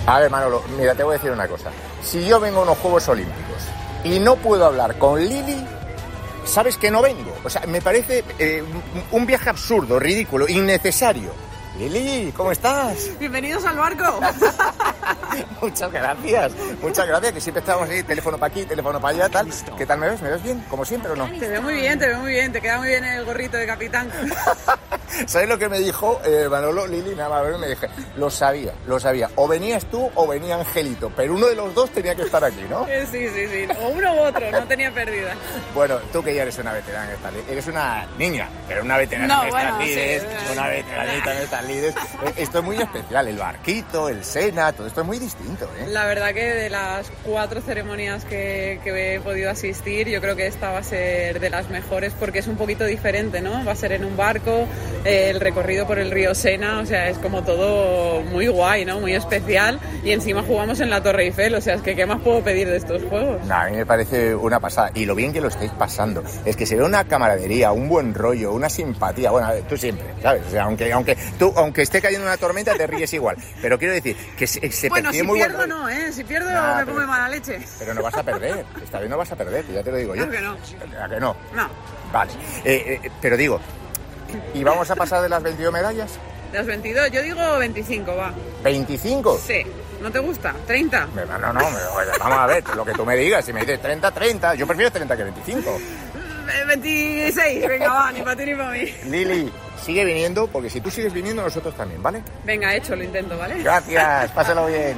A ver, Manolo, mira, te voy a decir una cosa. Si yo vengo a unos Juegos Olímpicos y no puedo hablar con Lili, sabes que no vengo. O sea, me parece un viaje absurdo, ridículo, innecesario. Lili, ¿cómo estás? Bienvenidos al barco. Muchas gracias, que siempre estábamos ahí, teléfono para aquí, teléfono para allá, tal. ¿Qué tal me ves? ¿Me ves bien? ¿Como siempre o no? Te veo muy bien, te queda muy bien el gorrito de capitán. ¿Sabes lo que me dijo Manolo, Lili? Nada más verme, me dije, lo sabía. O venías tú o venía Angelito, pero uno de los dos tenía que estar aquí, ¿no? Sí, o uno u otro, no tenía pérdida. Bueno, tú que ya eres una veterana en estas lides, eres una niña, pero una veterana en estas lides, sí. Una veteranita en estas lides. Esto es muy especial, el barquito, el Sena, todo esto es muy distinto, ¿eh? La verdad que de las 4 ceremonias que he podido asistir, yo creo que esta va a ser de las mejores porque es un poquito diferente, ¿no? Va a ser en un barco, el recorrido por el río Sena, o sea, es como todo muy guay, ¿no? Muy especial, y encima jugamos en la Torre Eiffel, o sea, es que ¿qué más puedo pedir de estos juegos? No, a mí me parece una pasada, y lo bien que lo estáis pasando, es que se ve una camaradería, un buen rollo, una simpatía, bueno, a ver, tú siempre, ¿sabes? O sea, aunque esté cayendo una tormenta te ríes igual, pero quiero decir que se bueno, percibe si muy pierdo buen rollo. no, ¿eh? Si pierdo me pongo de mala leche. Pero no vas a perder, esta vez no vas a perder, que ya te lo digo yo. Claro que no. ¿A que no? No. Vale, pero digo, ¿y vamos a pasar de las 22 medallas? De los 22, yo digo 25, va. ¿25? Sí. ¿No te gusta? ¿30? No, vamos a ver, lo que tú me digas, si me dices 30, yo prefiero 30 que 25. 26, venga, va, ni para ti ni para mí. Lili, sigue viniendo, porque si tú sigues viniendo, nosotros también, ¿vale? Venga, hecho, lo intento, ¿vale? Gracias, pásalo bien.